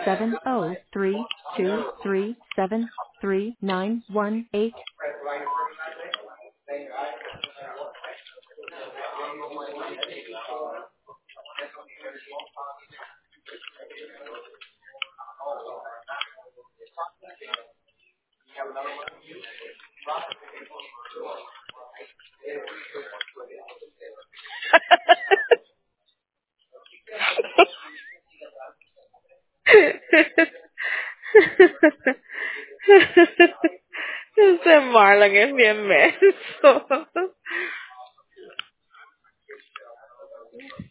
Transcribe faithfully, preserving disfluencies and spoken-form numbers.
seven zero three two three seven three nine one eight. Ese Marlon es bien menso.